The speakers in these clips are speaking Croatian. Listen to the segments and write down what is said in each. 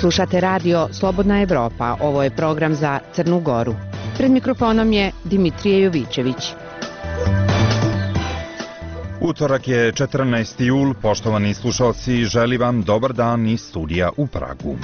Slušate radio Slobodna Evropa, ovo je program za Crnu Goru. Pred mikrofonom je Dimitrije Jovićević. Utorak je 14. jul, poštovani slušalci, želim vam dobar dan iz studija u Pragu.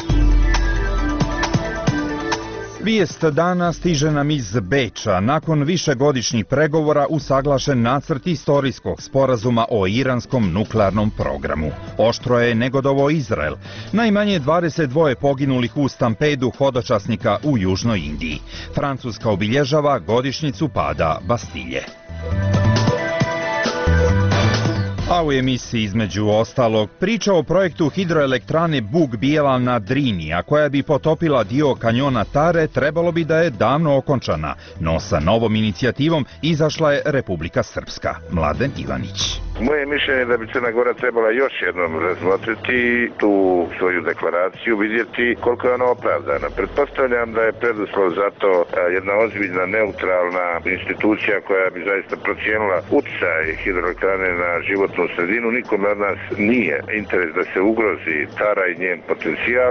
Vijest dana stiže nam iz Beča. Nakon višegodišnjih pregovora usaglašen nacrt istorijskog sporazuma o iranskom nuklearnom programu. Oštro je negodovao Izrael. Najmanje 22 poginulih u stampedu hodočasnika u Južnoj Indiji. Francuska obilježava godišnjicu pada Bastilje. A u emisiji između ostalog priča o projektu hidroelektrane Bug Bijela na Drini, a koja bi potopila dio kanjona Tare, trebalo bi da je davno okončana, no sa novom inicijativom izašla je Republika Srpska. Mladen Ivanić. Moje mišljenje je da bi Crna Gora trebala još jednom razmotriti tu svoju deklaraciju, vidjeti koliko je ona opravdana. Pretpostavljam da je preduslov za to jedna ozbiljna neutralna institucija koja bi zaista procijenila utjecaj hidroelektrane na životnu sredinu. Nikome od nas nije interes da se ugrozi Tara i njen potencijal.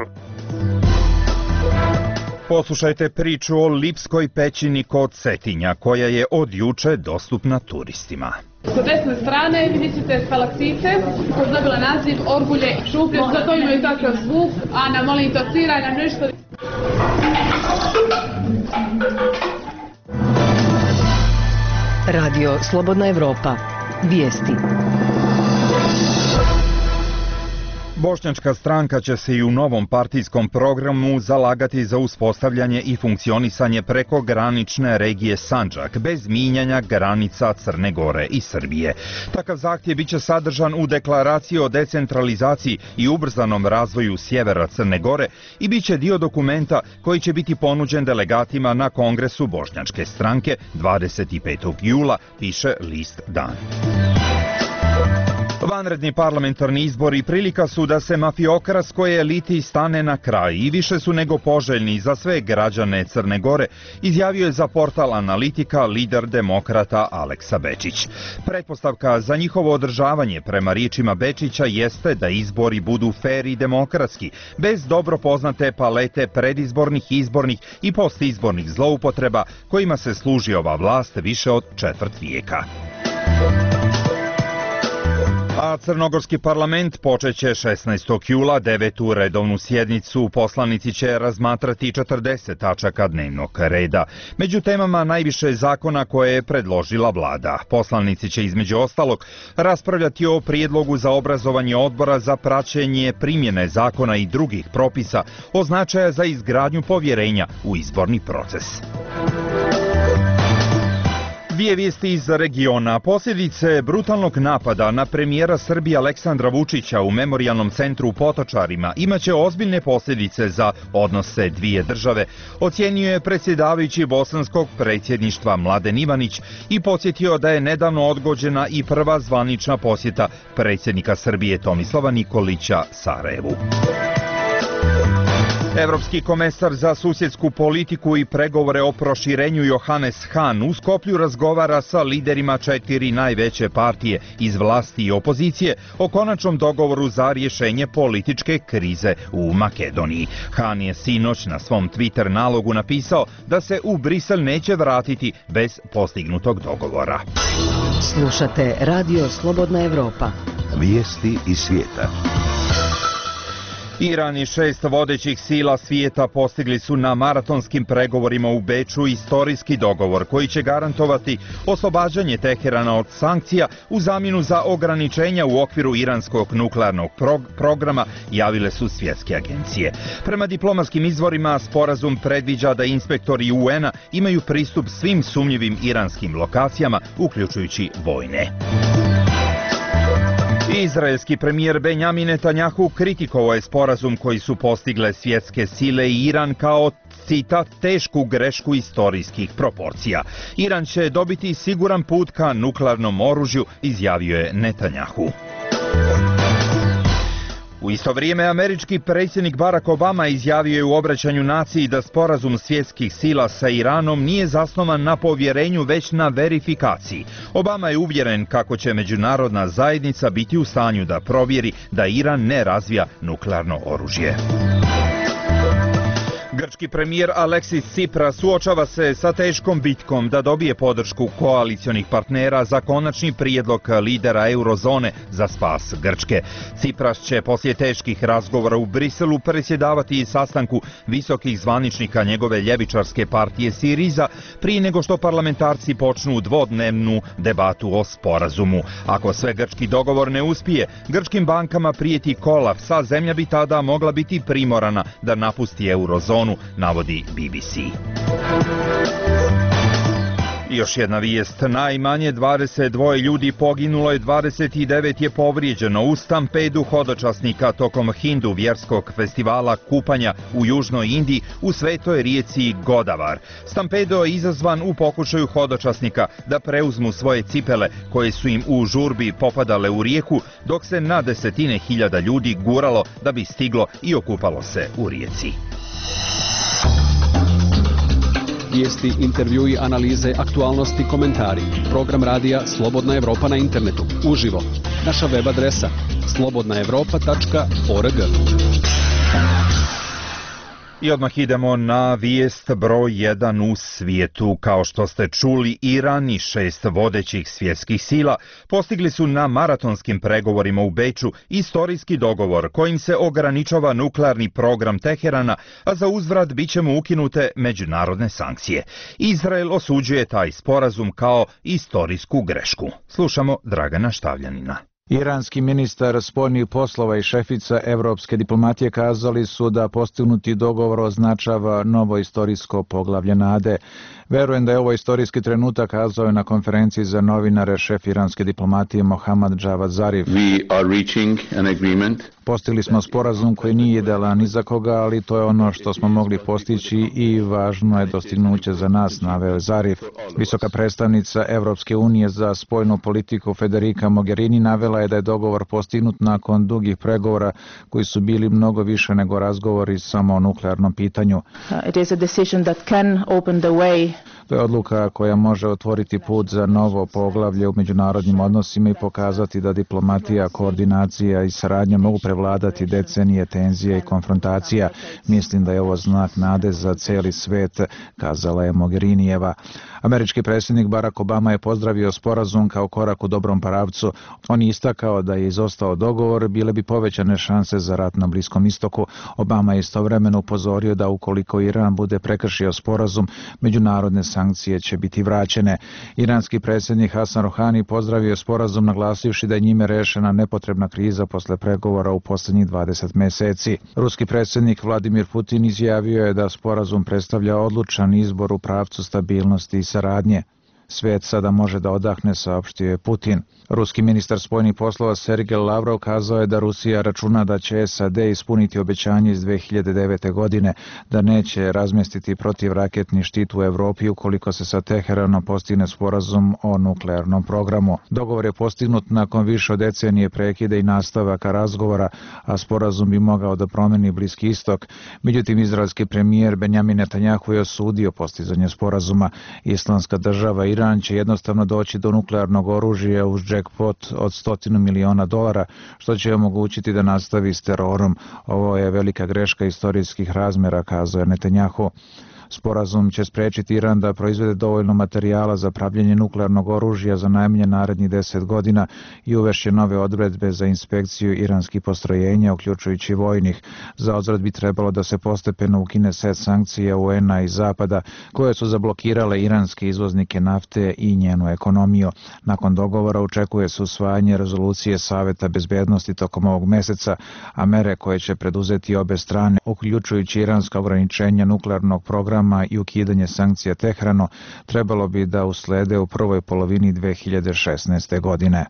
Poslušajte priču o Lipskoj pećini kod Cetinja, koja je od juče dostupna turistima. Sa desne strane vidjet ćete stalaktite koja je dobila naziv Orgulje i šuplje, zato imaju takav zvuk. Ana, molim te, odsviraj nam nešto. Radio Slobodna Evropa. Vijesti. Bošnjačka stranka će se i u novom partijskom programu zalagati za uspostavljanje i funkcionisanje prekogranične regije Sandžak, bez mijenjanja granica Crne Gore i Srbije. Takav zahtjev biće sadržan u deklaraciji o decentralizaciji i ubrzanom razvoju sjevera Crne Gore i biće dio dokumenta koji će biti ponuđen delegatima na Kongresu Bošnjačke stranke 25. jula, piše list Dan. Vanredni parlamentarni izbori prilika su da se mafiokratskoj eliti stane na kraj i više su nego poželjni za sve građane Crne Gore, izjavio je za portal Analitika lider demokrata Aleksa Bečić. Pretpostavka za njihovo održavanje, prema riječima Bečića, jeste da izbori budu fer i demokratski, bez dobro poznate palete predizbornih, izbornih i postizbornih zloupotreba kojima se služi ova vlast više od četvrt vijeka. A Crnogorski parlament počeće 16. jula 9. redovnu sjednicu. Poslanici će razmatrati 40 tačaka dnevnog reda. Među temama najviše zakona koje je predložila vlada. Poslanici će između ostalog raspravljati o prijedlogu za obrazovanje odbora za praćenje primjene zakona i drugih propisa o značaju za izgradnju povjerenja u izborni proces. Dvije vijesti iz regiona. Posljedice brutalnog napada na premijera Srbije Aleksandra Vučića u memorijalnom centru u Potočarima imaće ozbiljne posljedice za odnose dvije države, ocijenio je predsjedavajući bosanskog predsjedništva Mladen Ivanić i podsjetio da je nedavno odgođena i prva zvanična posjeta predsjednika Srbije Tomislava Nikolića Sarajevu. Evropski komesar za susjedsku politiku i pregovore o proširenju Johannes Hahn u Skoplju razgovara sa liderima 4 najveće partije iz vlasti i opozicije o konačnom dogovoru za rješenje političke krize u Makedoniji. Hahn je sinoć na svom Twitter nalogu napisao da se u Brisel neće vratiti bez postignutog dogovora. Slušate radio Slobodna Evropa. Vijesti iz svijeta. Iran i 6 vodećih sila svijeta postigli su na maratonskim pregovorima u Beču istorijski dogovor koji će garantovati oslobađanje Teherana od sankcija u zamjenu za ograničenja u okviru iranskog nuklearnog programa, javile su svjetske agencije. Prema diplomatskim izvorima, sporazum predviđa da inspektori UN-a imaju pristup svim sumnjivim iranskim lokacijama, uključujući vojne. Izraelski premijer Benjamin Netanjahu kritikovao je sporazum koji su postigle svjetske sile i Iran kao, citat, tešku grešku istorijskih proporcija. Iran će dobiti siguran put ka nuklearnom oružju, izjavio je Netanjahu. U isto vrijeme američki predsjednik Barack Obama izjavio je u obraćanju naciji da sporazum svjetskih sila sa Iranom nije zasnovan na povjerenju već na verifikaciji. Obama je uvjeren kako će međunarodna zajednica biti u stanju da provjeri da Iran ne razvija nuklearno oružje. Grčki premijer Aleksis Tsipras suočava se sa teškom bitkom da dobije podršku koalicionih partnera za konačni prijedlog lidera eurozone za spas Grčke. Tsipras će poslije teških razgovora u Briselu predsjedavati sastanku visokih zvaničnika njegove ljevičarske partije Siriza prije nego što parlamentarci počnu dvodnevnu debatu o sporazumu. Ako sve grčki dogovor ne uspije, grčkim bankama prijeti kolaps, a zemlja bi tada mogla biti primorana da napusti eurozonu, navodi BBC. Još jedna vijest. Najmanje 22 ljudi poginulo je, 29 je povrijeđeno u stampedu hodočasnika tokom hindu vjerskog festivala kupanja u Južnoj Indiji u svetoj rijeci Godavar. Stampedo je izazvan u pokušaju hodočasnika da preuzmu svoje cipele koje su im u žurbi popadale u rijeku, dok se na desetine hiljada ljudi guralo da bi stiglo i okupalo se u rijeci. Vijesti, intervjui, analize, aktualnosti, komentari. Program radija Slobodna Evropa na internetu. Uživo. Naša web adresa slobodnaevropa.org. I odmah idemo na vijest broj 1 u svijetu. Kao što ste čuli, Iran i 6 vodećih svjetskih sila postigli su na maratonskim pregovorima u Beču istorijski dogovor kojim se ograničava nuklearni program Teherana, a za uzvrat bit će mu ukinute međunarodne sankcije. Izrael osuđuje taj sporazum kao istorijsku grešku. Slušamo Dragana Štavljanina. Iranski ministar spoljnih poslova i šefica evropske diplomatije kazali su da postignuti dogovor označava novo istorijsko poglavlje nade. Verujem da je ovo istorijski trenutak, kazao je na konferenciji za novinare šef iranske diplomatije Mohammad Javad Zarif. Postigli smo sporazum koji nije idealan ni za koga, ali to je ono što smo mogli postići i važno je dostignuće za nas, naveo je Zarif. Visoka predstavnica Evropske unije za spoljnu politiku Federica Mogherini navela je da je dogovor postignut nakon dugih pregovora koji su bili mnogo više nego razgovori samo o nuklearnom pitanju. To je odluka koja može otvoriti put za novo poglavlje u međunarodnim odnosima i pokazati da diplomatija, koordinacija i saradnja mogu prevladati decenije tenzije i konfrontacija. Mislim da je ovo znak nade za cijeli svet, kazala je Mogherinijeva. Američki predsjednik Barack Obama je pozdravio sporazum kao korak u dobrom pravcu. On je istakao da je izostao dogovor, bile bi povećane šanse za rat na Bliskom istoku. Obama je istovremeno upozorio da ukoliko Iran bude prekršio sporazum, međunarodne sankcije će biti vraćene. Iranski predsjednik Hasan Rohani pozdravio je sporazum naglasivši da je njime rešena nepotrebna kriza posle pregovora u posljednjih 20 mjeseci. Ruski predsjednik Vladimir Putin izjavio je da sporazum predstavlja odlučan izbor u pravcu stabilnosti i saradnje. Svijet sada može da odahne, saopštio je Putin. Ruski ministar spoljnih poslova Sergej Lavrov kazao je da Rusija računa da će SAD ispuniti obećanje iz 2009. godine da neće razmjestiti protivraketni štit u Evropi ukoliko se sa Teheranom postigne sporazum o nuklearnom programu. Dogovor je postignut nakon više od decenije prekida i nastavaka razgovora, a sporazum bi mogao da promeni Bliski istok. Međutim, izraelski premijer Benjamin Netanjahu je osudio postizanje sporazuma. Islamska država Iran će jednostavno doći do nuklearnog oružja uz jackpot od $100 miliona, što će omogućiti da nastavi s terorom. Ovo je velika greška istorijskih razmjera, kazao je Netanjahu. Sporazum će spriječiti Iran da proizvede dovoljno materijala za pravljenje nuklearnog oružja za najmanje narednih 10 godina i uvešće nove odredbe za inspekciju iranskih postrojenja, uključujući vojnih. Za uzvrat bi trebalo da se postepeno ukine set sankcija UN-a i Zapada, koje su zablokirale iranske izvoznike nafte i njenu ekonomiju. Nakon dogovora očekuje se usvajanje rezolucije Saveta bezbednosti tokom ovog mjeseca, a mere koje će preduzeti obe strane, uključujući iranska ograničenja nuklearnog programa i ukidanje sankcija Teheranu, trebalo bi da uslede u prvoj polovini 2016. godine.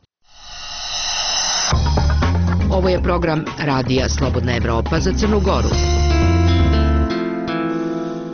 Ovo je program radija Slobodna Evropa za Crnu Goru.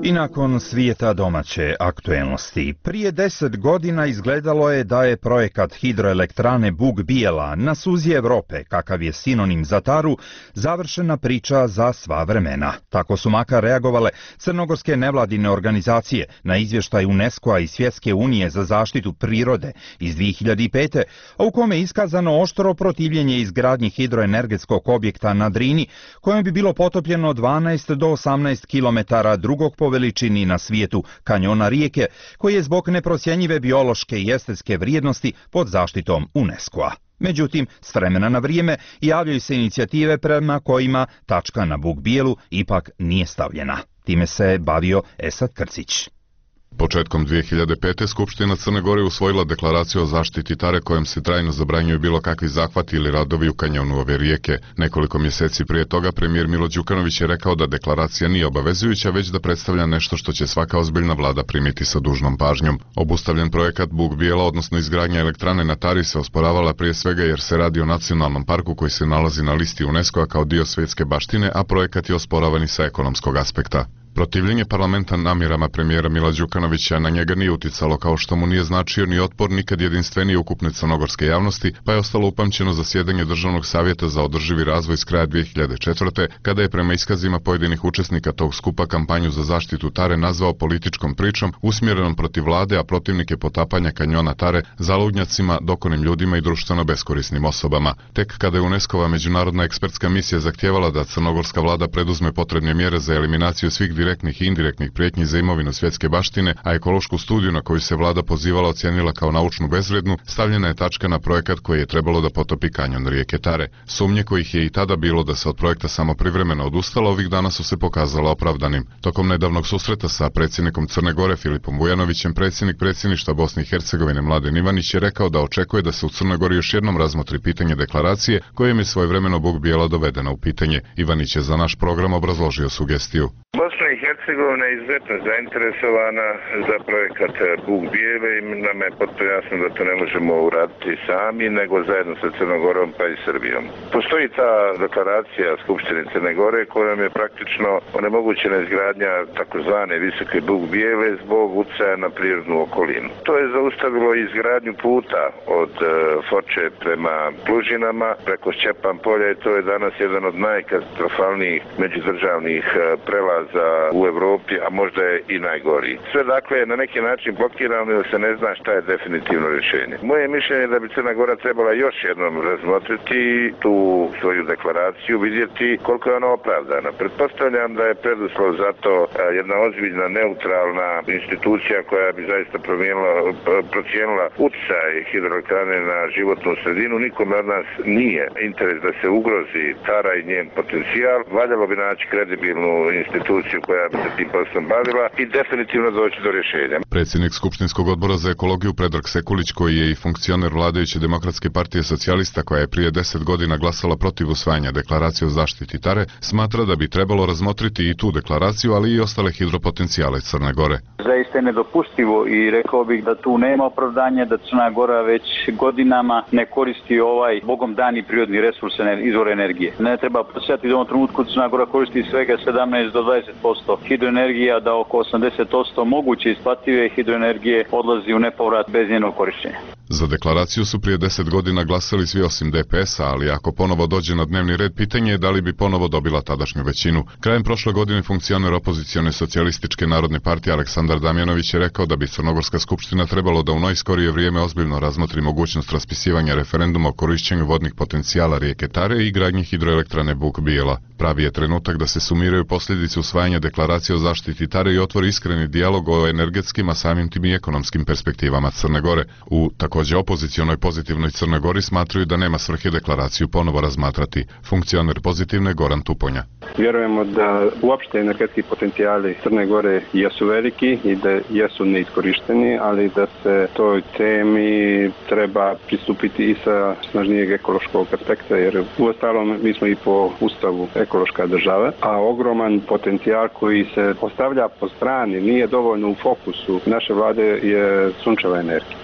I nakon svijeta domaće aktuelnosti, prije 10 godina izgledalo je da je projekat hidroelektrane Bug Bijela na suzi Evrope, kakav je sinonim za Taru, završena priča za sva vremena. Tako su makar reagovale crnogorske nevladine organizacije na izvještaj UNESCO-a i Svjetske unije za zaštitu prirode iz 2005. a u kome je iskazano oštro protivljenje izgradnji hidroenergetskog objekta na Drini, kojem bi bilo potopljeno 12 do 18 km drugog po veličini na svijetu kanjona rijeke, koji je zbog neprocjenjive biološke i estetske vrijednosti pod zaštitom UNESCO-a. Međutim, s vremena na vrijeme javljaju se inicijative prema kojima tačka na Bug Bijelu ipak nije stavljena. Time se bavio Esad Krcić. Početkom 2005. Skupština Crne Gore usvojila deklaraciju o zaštiti Tare kojom se trajno zabranjuju bilo kakvi zahvati ili radovi u kanjonu ove rijeke. Nekoliko mjeseci prije toga premijer Milo Đukanović je rekao da deklaracija nije obavezujuća, već da predstavlja nešto što će svaka ozbiljna vlada primiti sa dužnom pažnjom. Obustavljen projekat Bug Bijela, odnosno izgradnja elektrane na Tari, se osporavala prije svega jer se radi o nacionalnom parku koji se nalazi na listi UNESCO-a kao dio svjetske baštine, a projekat je osporavan i sa ekonomskog aspekta. Protivljenje parlamenta namjerama premijera Mila Đukanovića na njega nije uticalo, kao što mu nije značio ni otpor nikad jedinstvenije ukupne crnogorske javnosti, pa je ostalo upamćeno zasjedanje Državnog savjeta za održivi razvoj s kraja 2004. kada je prema iskazima pojedinih učesnika tog skupa kampanju za zaštitu Tare nazvao političkom pričom usmjerenom protiv vlade, a protivnike potapanja kanjona Tare zaludnjacima, dokonim ljudima i društveno beskorisnim osobama. Tek kada je UNESCO-va međunarodna ekspertska misija zahtijevala da crnogorska vlada preduzme potrebne mjere za eliminaciju svih direktnih i indirektnih prijetnji za imovinu svjetske baštine, a ekološku studiju na koju se vlada pozivala ocijenila kao naučnu bezvrijednu, stavljena je tačka na projekat koji je trebalo da potopi kanjon rijeke Tare. Sumnje kojih je i tada bilo da se od projekta samo privremeno odustalo, ovih dana su se pokazala opravdanim. Tokom nedavnog susreta sa predsjednikom Crne Gore Filipom Vujanovićem, predsjednik predsjedništva Bosne i Hercegovine Mladen Ivanić je rekao da očekuje da se u Crnoj Gori još jednom razmotri pitanje deklaracije kojem je svojevremeno Bug Bijela dovedena u pitanje. Ivanić je za naš program obrazložio sugestiju. Bosna i Hercegovina je izuzetno zainteresovana za projekat Bug Bijele i nam je potpuno jasno da to ne možemo uraditi sami, nego zajedno sa Crnogorom pa i Srbijom. Postoji ta deklaracija Skupštine Crne Gore kojom je praktično onemogućena izgradnja takozvane visoke Bug Bijele zbog utjecaja na prirodnu okolinu. To je zaustavilo izgradnju puta od Foče prema Plužinama preko Šćepan polja i to je danas jedan od najkatastrofalnijih međudržavnih prelaza u Evropi, a možda je i najgori. Sve dakle na neki način blokirano jer se ne zna šta je definitivno rješenje. Moje mišljenje je da bi Crna Gora trebala još jednom razmotriti tu svoju deklaraciju, vidjeti koliko je ona opravdana. Pretpostavljam da je preduslov za to jedna ozbiljna neutralna institucija koja bi zaista procijenila utjecaj hidroelektrane na životnu sredinu. Nikome od nas nije interes da se ugrozi Tara i njen potencijal. Valjalo bi naći kredibilnu instituciju koja bi se tim poslom bavila i definitivno doći do rješenja. Predsjednik Skupštinskog odbora za ekologiju Predrag Sekulić, koji je i funkcioner vladajuće Demokratske partije socijalista koja je prije 10 godina glasala protiv usvajanja deklaracije o zaštiti Tare, smatra da bi trebalo razmotriti i tu deklaraciju, ali i ostale hidropotencijale Crne Gore. Zaista je nedopustivo i rekao bih da tu nema opravdanja da Crna Gora već godinama ne koristi ovaj bogom dani prirodni resurs izvor energije. Ne treba podsjetiti da u ovom trenutku Crna Gora koristi svega 17 do 20% hidroenergija, da oko 80% moguće isplative hidroenergije odlazi u nepovrat bez njenog korištenja. Za deklaraciju su prije 10 godina glasali svi osim DPS-a, ali ako ponovo dođe na dnevni red, pitanje je da li bi ponovo dobila tadašnju većinu. Krajem prošle godine funkcioner opozicione socijalističke narodne partije Aleksandar Damjanović je rekao da bi Crnogorska skupština trebalo da u najskorije vrijeme ozbiljno razmotri mogućnost raspisivanja referenduma o korišćenju vodnih potencijala rijeke Tare i gradnji hidroelektrane Bug Bijela. Pravi je trenutak da se sumiraju posljedice usvajanja deklaracije o zaštiti Tare i otvori iskreni dijalog o energetskim, a samim tim i ekonomskim perspektivama Crne Gore. U također opozicionoj pozitivnoj Crnoj Gori smatraju da nema svrhe deklaraciju ponovo razmatrati. Funkcioner pozitivne Goran Tuponja. Vjerujemo da uopšte energetski potencijali Crne Gore jesu veliki i da jesu neiskorišteni, ali da se toj temi treba pristupiti i sa snažnijeg ekološkog aspekta, jer uostalom mi smo i po ustavu ekološka država, a ogroman potencijal koji se postavlja po strani nije dovoljno u fokusu naše vlade je sunčeva energija.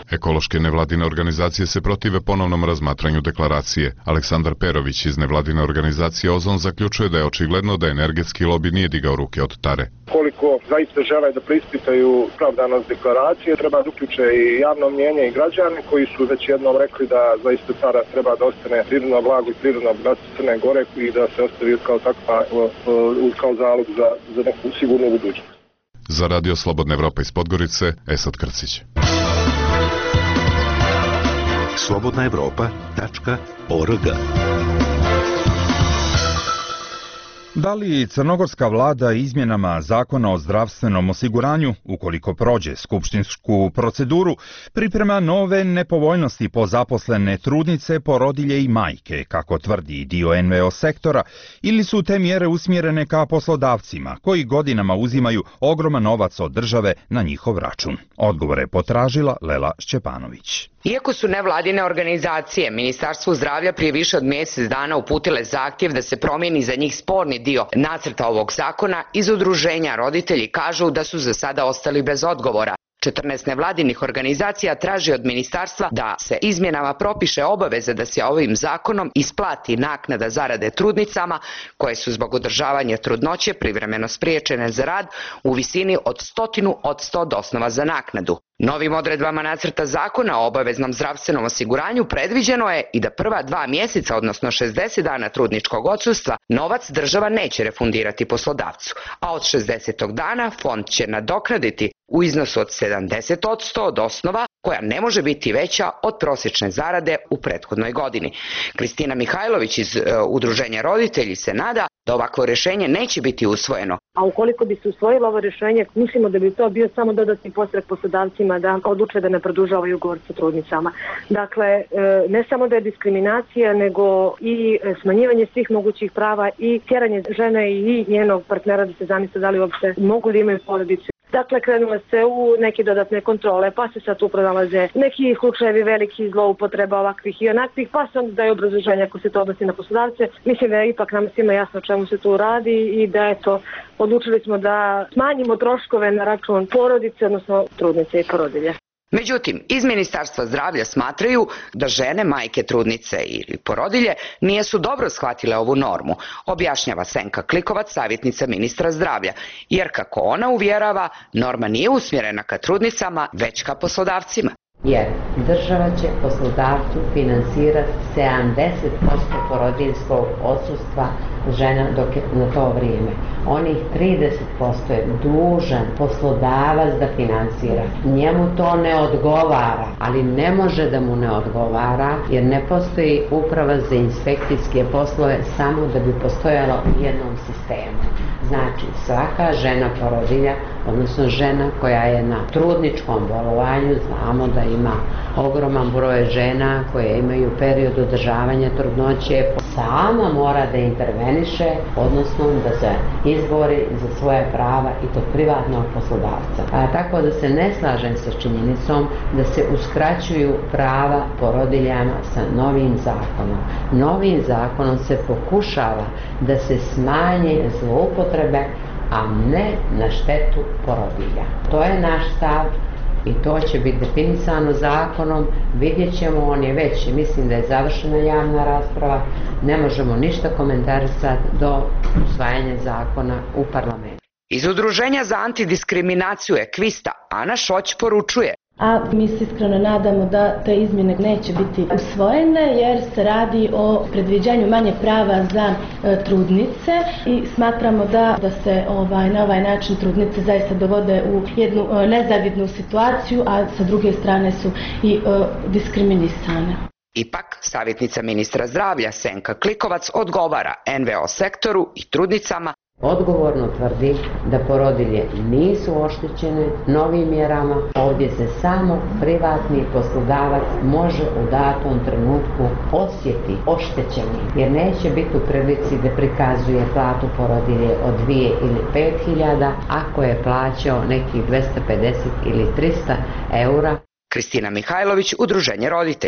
Ekološke nevladine organizacije se protive ponovnom razmatranju deklaracije. Aleksandar Perović iz nevladine organizacije Ozon zaključuje da je očigledno da energetski lobi nije digao ruke od tare. Koliko zaista žele da preispitaju opravdanost deklaracije, treba da uključe i javno mnjenje i građane koji su već jednom rekli da zaista tara treba da ostane prirodno blago i prirodno bogatstvo Crne Gore i da se ostavi kao takva kao zalog za neku sigurnu budućnost. Za Radio Slobodna Evropa iz Podgorice, Esad Krcić. slobodnaevropa.org. Da li crnogorska vlada izmjenama Zakona o zdravstvenom osiguranju, ukoliko prođe skupštinsku proceduru, priprema nove nepovoljnosti po zaposlene trudnice, porodilje i majke, kako tvrdi dio NVO sektora, ili su te mjere usmjerene ka poslodavcima, koji godinama uzimaju ogroman novac od države na njihov račun? Odgovor je potražila Lela Šćepanović. Iako su nevladine organizacije Ministarstvu zdravlja prije više od mjesec dana uputile zahtjev da se promijeni za njih sporni dio nacrta ovog zakona, iz udruženja roditelji kažu da su za sada ostali bez odgovora. 14 nevladinih organizacija traži od ministarstva da se izmjenama propiše obaveza da se ovim zakonom isplati naknada zarade trudnicama koje su zbog održavanja trudnoće privremeno spriječene za rad u visini od 100% od osnova za naknadu. Novim odredbama nacrta zakona o obaveznom zdravstvenom osiguranju predviđeno je i da prva 2 mjeseca, odnosno 60 dana trudničkog odsustva, novac država neće refundirati poslodavcu, a od 60. dana fond će nadoknaditi u iznosu od 70% od osnova koja ne može biti veća od prosječne zarade u prethodnoj godini. Kristina Mihajlović iz udruženja roditelji se nada da ovakvo rješenje neće biti usvojeno. A ukoliko bi se usvojilo ovo rješenje, mislimo da bi to bio samo dodatni podstrek poslodavcima da odluče da ne produžavaju ugovor sa trudnicama. Dakle, ne samo da je diskriminacija, nego i smanjivanje svih mogućih prava i tjeranje žene i njenog partnera da se zamisle da li uopšte mogu da imaju porodicu. Dakle, krenule se u neke dodatne kontrole, pa se sad tu pronalaze neki slučajevi veliki zloupotreba ovakvih i onakvih, pa se onda daje obrazloženje ako se to odnosi na poslodavce. Mislim da je ipak nam svima jasno o čemu se tu radi i da eto, odlučili smo da smanjimo troškove na račun porodice, odnosno trudnice i porodilje. Međutim, iz Ministarstva zdravlja smatraju da žene, majke, trudnice ili porodilje nisu dobro shvatile ovu normu, objašnjava Senka Klikovac, savjetnica ministra zdravlja, jer kako ona uvjerava, norma nije usmjerena ka trudnicama, već ka poslodavcima. Jer država će poslodavcu finansirati 70% porodiljskog odsustva žena dok je na to vrijeme. Onih 30% je dužan poslodavac da finansira. Njemu to ne odgovara, ali ne može da mu ne odgovara jer ne postoji uprava za inspekcijske poslove samo da bi postojalo u jednom sistemu. Znači, svaka žena porodilja, odnosno žena koja je na trudničkom bolovanju, znamo da ima ogroman broj žena koje imaju period održavanja trudnoće, sama mora da interveniše, odnosno da se izbori za svoje prava i kod privatnog poslodavca. Tako da se ne slažem sa činjenicom da se uskraćuju prava porodiljama sa novim zakonom. Novim zakonom se pokušava da se smanje zloupotrebe, a ne na štetu porodilja. To je naš stav i to će biti definisano zakonom, vidjet ćemo, on je već, mislim da je završena javna rasprava, ne možemo ništa komentarisati do usvajanja zakona u parlamentu. Iz Udruženja za antidiskriminaciju Ekvista Ana Šoć poručuje: a mi se iskreno nadamo da te izmjene neće biti usvojene jer se radi o predviđanju manje prava za trudnice i smatramo da se na ovaj način trudnice zaista dovode u jednu nezavidnu situaciju, a sa druge strane su i diskriminisane. Ipak, savjetnica ministra zdravlja Senka Klikovac odgovara NVO sektoru i trudnicama: odgovorno tvrdi da porodilje nisu oštećene novim mjerama, ovdje se samo privatni poslodavac može u datom trenutku osjeti oštećeni, jer neće biti u prilici da prikazuje platu porodilje od 2 ili 5.000 ako je plaćao nekih 250 ili 300 eura. Kristina Mihajlović, Udruženje roditelji.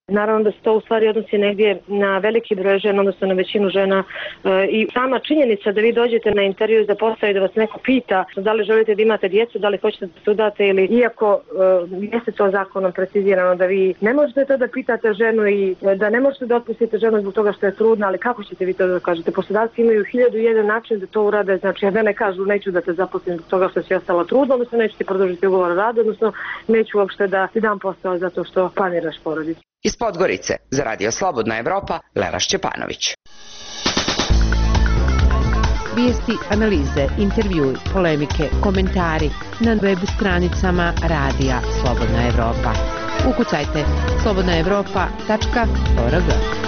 Naravno da se to u stvari odnosi negdje na veliki broj žena, odnosno na većinu žena i sama činjenica da vi dođete na intervju za posao i da vas neko pita da li želite da imate djecu, da li hoćete da se udate ili iako jeste to zakonom precizirano da vi ne možete to da pitate ženu i da ne možete da otpustite ženu zbog toga što je trudna, ali kako ćete vi to da kažete? Poslodavci imaju 1001 način da to urade, znači da ne kažu neću da te zaposlim zbog toga što si ostala trudna, odnosno neću ti produžiti ugovor o radu, odnosno neću uopšte da ti dam posao zato što planiraš porodicu. Iz Podgorice za Radio Slobodna Evropa, Lera Šćepanović. Vijesti, analize, intervjui, polemike, komentari na web stranicama Radija Slobodna Evropa. Ukucajte slobodnaevropa.org.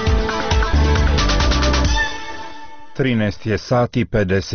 13 je sati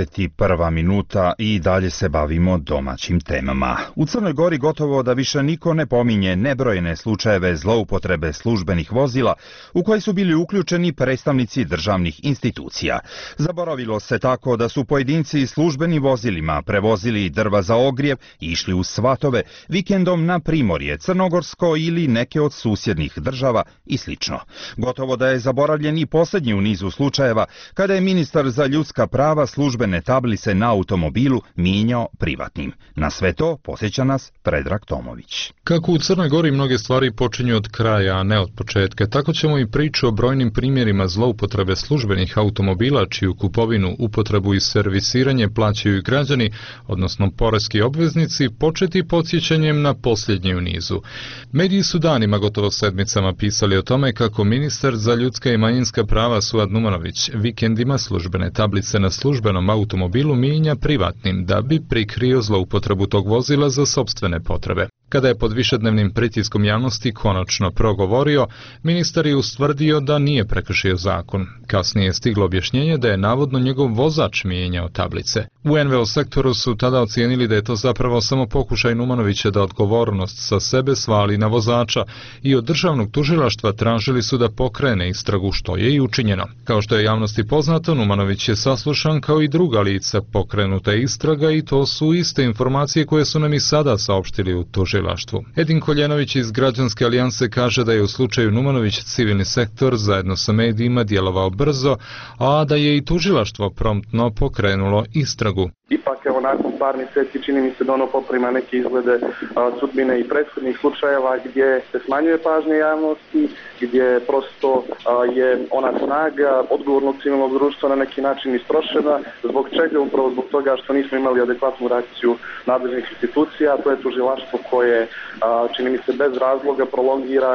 51 minuta i dalje se bavimo domaćim temama. U Crnoj Gori gotovo da više niko ne pominje nebrojene slučajeve zloupotrebe službenih vozila u koje su bili uključeni predstavnici državnih institucija. Zaboravilo se tako da su pojedinci službenim vozilima prevozili drva za ogrjev i išli u svatove, vikendom na Primorje, Crnogorsko ili neke od susjednih država i slično. Gotovo da je zaboravljen i posljednji u nizu slučajeva kada je ministar za ljudska prava službene tablice na automobilu mijenjao privatnim. Na sve to posjeća nas Predrag Tomović. Kako u Crnoj Gori mnoge stvari počinju od kraja, a ne od početka, tako ćemo i priču o brojnim primjerima zloupotrebe službenih automobila, čiju kupovinu, upotrebu i servisiranje plaćaju građani, odnosno poreski obveznici, početi podsjećanjem na posljednji u nizu. Mediji su danima, gotovo sedmicama, pisali o tome kako ministar za ljudska i manjinska prava Suad Numanović vikendima službene tablice na službenom automobilu mijenja privatnim da bi prikrio zloupotrebu tog vozila za sopstvene potrebe. Kada je pod višednevnim pritiskom javnosti konačno progovorio, ministar je ustvrdio da nije prekršio zakon. Kasnije je stiglo objašnjenje da je navodno njegov vozač mijenjao tablice. U NVO sektoru su tada ocijenili da je to zapravo samo pokušaj Numanovića da odgovornost sa sebe svali na vozača i od državnog tužilaštva tražili su da pokrene istragu, što je i učinjeno. Kao što je javnosti poznato, Numanović je saslušan kao i druga lica, pokrenuta je istraga i to su iste informacije koje su nam i sada saopštili u tužilaštvu. Edin Koljenović iz Građanske alijanse kaže da je u slučaju Numanović civilni sektor zajedno sa medijima djelovao brzo, a da je i tužilaštvo promptno pokrenulo istragu. Ipak, evo, nakon par mjeseci čini mi se da ono poprima neke izglede sudbine i prethodnih slučajeva gdje se smanjuje pažnja javnosti, gdje prosto je ona snaga odgovornog civilnog društva na neki način istrošena. Zbog čega? Upravo zbog toga što nismo imali adekvatnu reakciju nadležnih institucija, to je tužilaštvo koje čini mi se bez razloga prolongira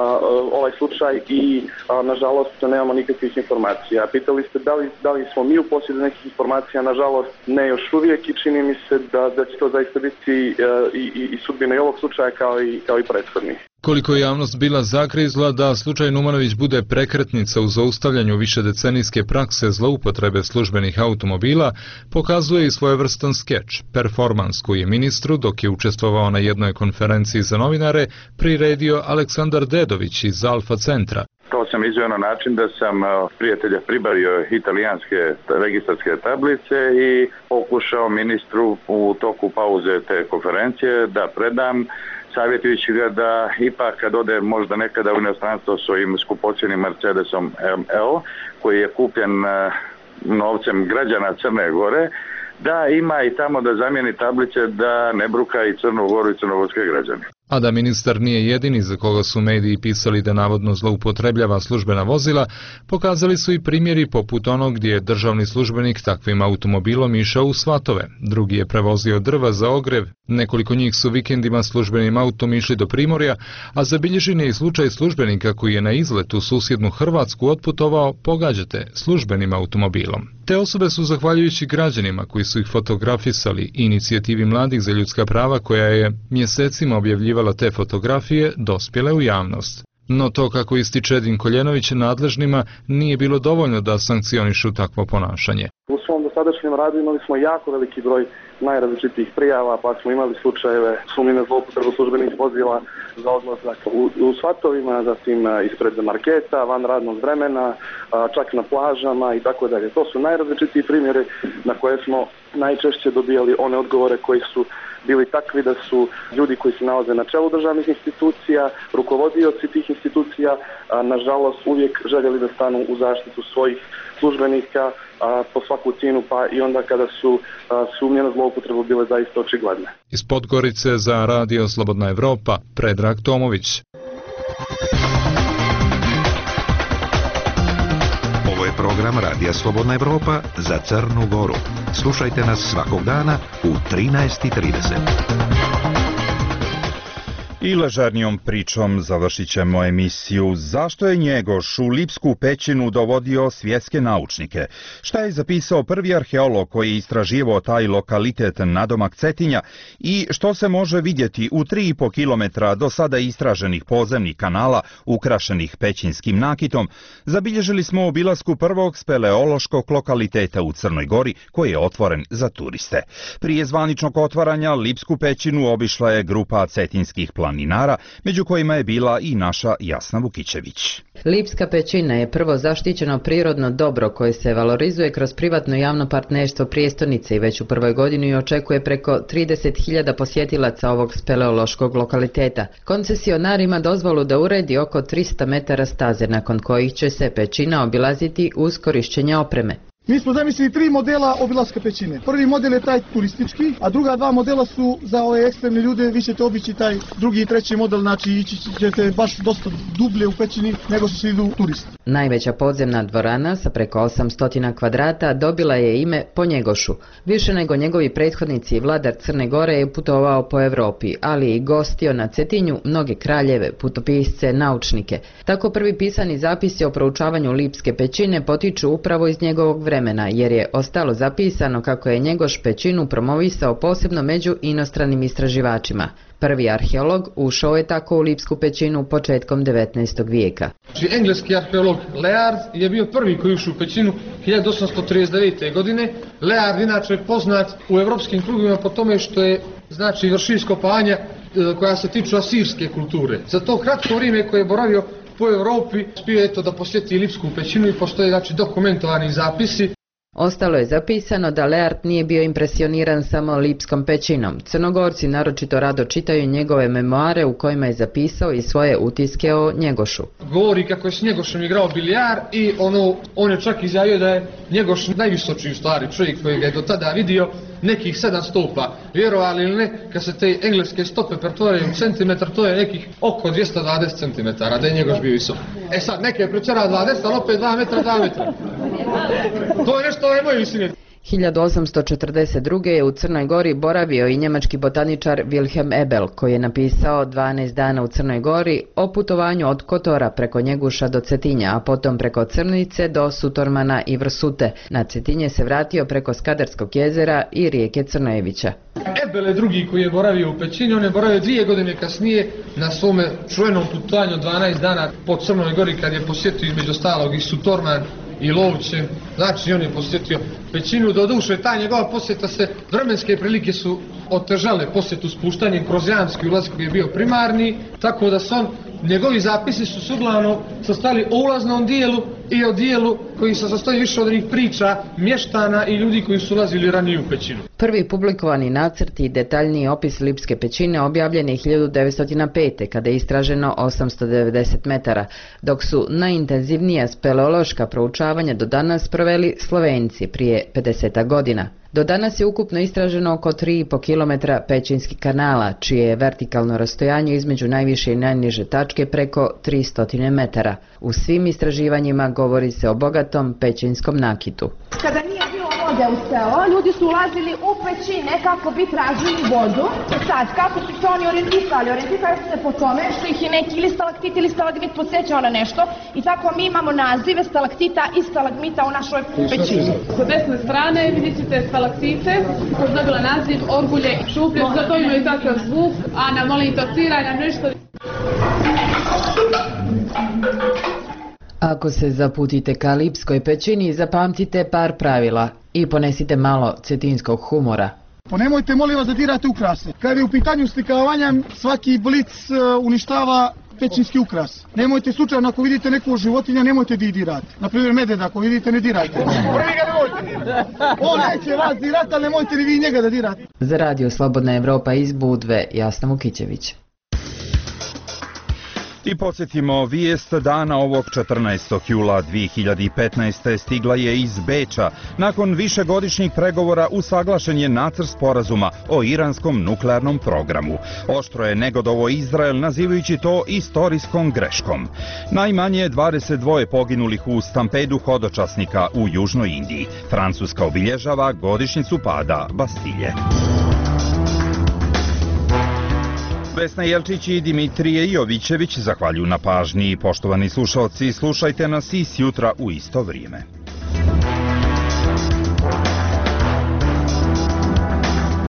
ovaj slučaj i nažalost nemamo nikakvih informacija. Pitali ste da li smo mi u posjedu nekih informacija, nažalost ne još uvijek i čini mi se da će to zaista biti i sudbina i ovog slučaja kao i prethodnih. Koliko je javnost bila zagrizla da slučaj Numanović bude prekretnica u zaustavljanju višedecenijske prakse zloupotrebe službenih automobila, pokazuje i svojevrstan skeč, performans koji je ministru, dok je učestvovao na jednoj konferenciji za novinare, priredio Aleksandar Dedović iz Alfa centra. To sam izveo na način da sam prijatelja pribavio italijanske registarske tablice i pokušao ministru u toku pauze te konferencije da predam, savjetujući ga da ipak kad ode možda nekada u inostranstvo svojim skupocjenim Mercedesom ML, koji je kupljen novcem građana Crne Gore, da ima i tamo da zamijeni tablice da ne bruka i Crnu Goru i crnogorske građane. A da ministar nije jedini za koga su mediji pisali da navodno zloupotrebljava službena vozila, pokazali su i primjeri poput onog gdje je državni službenik takvim automobilom išao u svatove. Drugi je prevozio drva za ogrev, nekoliko njih su vikendima službenim autom išli do Primorja, a zabilježen je i slučaj službenika koji je na izlet u susjednu Hrvatsku otputovao, pogađate, službenim automobilom. Te osobe su, zahvaljujući građanima koji su ih fotografisali i inicijativi Mladih za ljudska prava koja je mjesecima objavljivala te fotografije, dospjele u javnost. No to, kako ističe Edin Koljenović, nadležnima nije bilo dovoljno da sankcionišu takvo ponašanje. U svom dosadašnjem radu imali smo jako veliki broj najrazličitijih prijava, pa smo imali slučajeve sumnje na zloupotrebu službenih vozila za odlazak u svatovima, zatim ispred marketa, van radnog vremena, čak na plažama i tako dalje. To su najrazličitiji primjeri na koje smo najčešće dobijali one odgovore koji su bili takvi da su ljudi koji se nalaze na čelu državnih institucija, rukovodioci tih institucija, nažalost uvijek željeli da stanu u zaštitu svojih službenika po svaku cijenu, pa i onda kada su sumnje na zloupotrebu bile zaista očigledne. Iz Podgorice za Radio Slobodna Evropa, Predrag Tomović. Ovo je program Radija Slobodna Evropa za Crnu Goru. Slušajte nas svakog dana u 13:30. I ležernijom pričom završit ćemo emisiju Zašto je Njegoš u Lipsku pećinu dovodio svjetske naučnike? Šta je zapisao prvi arheolog koji je istraživao taj lokalitet nadomak Cetinja i što se može vidjeti u 3,5 km do sada istraženih podzemnih kanala ukrašenih pećinskim nakitom, zabilježili smo obilasku prvog speleološkog lokaliteta u Crnoj Gori koji je otvoren za turiste. Prije zvaničnog otvaranja Lipsku pećinu obišla je grupa cetinskih planinara, među kojima je bila i naša Jasna Vukićević. Lipska pećina je prvo zaštićeno prirodno dobro koje se valorizuje kroz privatno javno partnerstvo prijestolnice i već u prvoj godini očekuje preko 30.000 posjetilaca ovog speleološkog lokaliteta. Koncesionar ima dozvolu da uredi oko 300 metara staze, nakon kojih će se pećina obilaziti uz korišćenje opreme. Mi smo zamislili 3 modela obilaska pećine. Prvi model je taj turistički, a druga 2 modela su za ove ekstremne ljude. Vi ćete obići taj drugi i treći model, znači ići ćete baš dosta dublje u pećini nego što se idu turisti. Najveća podzemna dvorana sa preko 800 kvadrata dobila je ime po Njegošu. Više nego njegovi prethodnici, vladar Crne Gore je putovao po Evropi, ali i gostio na Cetinju mnoge kraljeve, putopisce, naučnike. Tako prvi pisani zapisi o proučavanju Lipske pećine potiču upravo iz njegovog vremena, jer je ostalo zapisano kako je Njegoš pećinu promovisao posebno među inostranim istraživačima. Prvi arheolog ušao je tako u Lipsku pećinu početkom 19. vijeka. Engleski arheolog Layard je bio prvi koji ušao u pećinu 1839. godine. Layard inače je poznat u evropskim krugovima po tome što je vršio iskopanja koja se tiču asirske kulture. Za to kratko vrijeme koje je boravio po Europi uspio je da posjeti Lipsku pećinu i postoje dokumentovani zapisi. Ostalo je zapisano da Layard nije bio impresioniran samo Lipskom pećinom. Crnogorci naročito rado čitaju njegove memoare u kojima je zapisao i svoje utiske o Njegošu. Govori kako je s Njegošem igrao bilijar i on je čak izjavio da je Njegoš najvisočiji u stvari čovjek koji ga je do tada vidio, nekih 7 stopa. Vjerovali ili ne, kad se te engleske stope pretvoraju u centimetar, to je nekih oko 220 centimetara, da je Njegoš bio visok. E sad, neke prećera 20, ali opet 2 metra. To je nešto moje visine. 1842. je u Crnoj Gori boravio i njemački botaničar Wilhelm Ebel, koji je napisao 12 dana u Crnoj Gori o putovanju od Kotora preko Njeguša do Cetinja, a potom preko Crnice do Sutormana i Vrsute. Na Cetinje se vratio preko Skadarskog jezera i rijeke Crnojevića. Ebel je drugi koji je boravio u pećini, on je boravio 2 godine kasnije na svome čuvenom putovanju 12 dana po Crnoj Gori kad je posjetio između ostalog i Sutorman i Lovće, znači on je posjetio pećinu. Doduše, ta njegova posjeta se, vremenske prilike su otežale posjetu spuštanjem kroz Janski ulaz koji je bio primarni, tako da njegovi zapisi su uglavnom sastali o ulaznom dijelu i o dijelu koji se sastoji više od onih priča mještana i ljudi koji su ulazili ranije u pećinu. Prvi publikovani nacrt i detaljniji opis Lipske pećine objavljen je 1905. kada je istraženo 890 metara, dok su najintenzivnija speleološka proučavanja do danas proveli Slovenci prije 50 godina. Do danas je ukupno istraženo oko 3,5 km pećinskih kanala, čije je vertikalno rastojanje između najviše i najniže tačke preko 300 metara. U svim istraživanjima govori se o bogatom pećinskom nakitu. Kada nije bilo vode u selo, ljudi su ulazili u pećine kako bi tražili vodu. Sad, kako su se oni orijentisali? Orijentisali su se po tome što ih je neki ili stalaktit ili stalagmit podsjećao na nešto i tako mi imamo nazive stalaktita i stalagmita u našoj pećini. Sa desne strane vidjet ćete stalaktite koji je dobila naziv orgulje i šuplje, zato imaju takav zvuk, a na molitocira nam nešto. Ako se zaputite ka Lipskoj pećini, zapamtite par pravila i ponesite malo cetinskog humora. Nemojte, molim vas, da dirate ukrase. Kada je u pitanju slikavanja, svaki blic uništava pećinski ukras. Nemojte slučajno, ako vidite neku životinja, nemojte da ih dirate. Naprimjer, medveda, ako vidite, ne dirajte. Prvi ga nemojte. On neće vas dirati, ali nemojte ni vi njega da dirate. Za radio Slobodna Evropa iz Budve, Jasna Vukićević. I podsjetimo, vijest dana ovog 14. jula 2015. stigla je iz Beča. Nakon višegodišnjih pregovora usaglašen je nacrt sporazuma o iranskom nuklearnom programu. Oštro je negodovao Izrael nazivajući to istorijskom greškom. Najmanje 22 poginulih u stampedu hodočasnika u Južnoj Indiji. Francuska obilježava godišnjicu pada Bastilje. Vesna Jelčić i Dimitrije Jovićević zahvaljuju na pažnji. Poštovani slušalci, slušajte nas i sjutra u isto vrijeme.